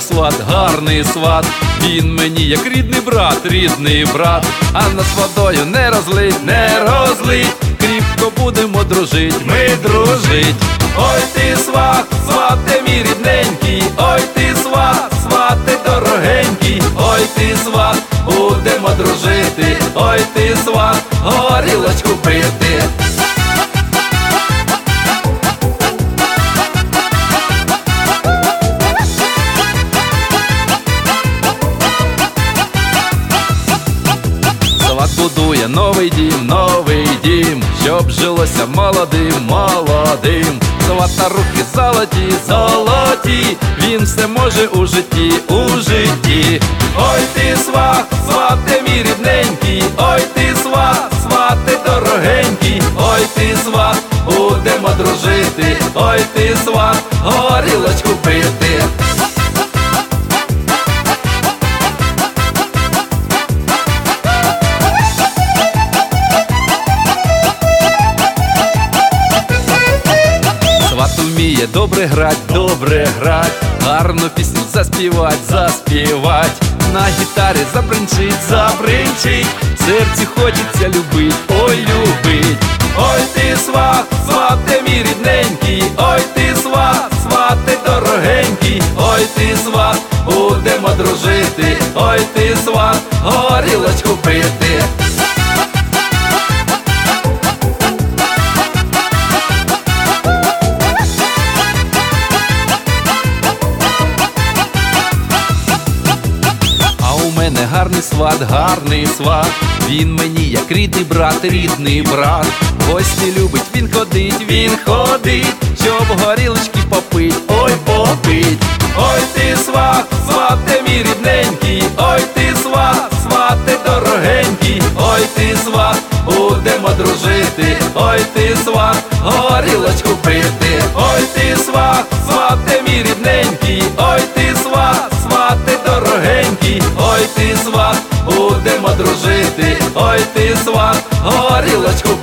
сват, гарний сват. Він мені як рідний брат, а над водою не розлить, кріпко будемо дружить, ми дружить. Ой ти сват, свате мій рідненький, ой ти сват, свате дорогенький, ой ти сват, будемо дружити, ой ти сват, горілочку пити. Сват будує новий дім, щоб жилося молодим. Сват на руки золоті, він все може у житті. Ой ти сват, свате мій рідненький, ой ти сват, свате дорогенький, ой ти сват, будемо дружити, ой ти сват, горілочку пити. Сват уміє добре грать, гарну пісню заспівать, на гітарі забринчить, в серці хочеться любить, ой любить. Ой ти сват, свате мій рідненький, ой ти сват, свате дорогенький, ой ти сват, будемо дружити, ой ти сват, горілочку пити. Гарний сват, він мені як рідний брат. Гості любить, він ходить, щоб горілочки попить, ой попить. Ой ти сват, свате мій рідненький, ой ти сват, свате дорогенький, ой ти сват, будемо дружити, ой ти сват, горілочку пити. Ой ти сват, свате мій рідненький, ой ти сват, свате дорогенький, ой ти сват, будемо дружити, ой ти сват, горілочку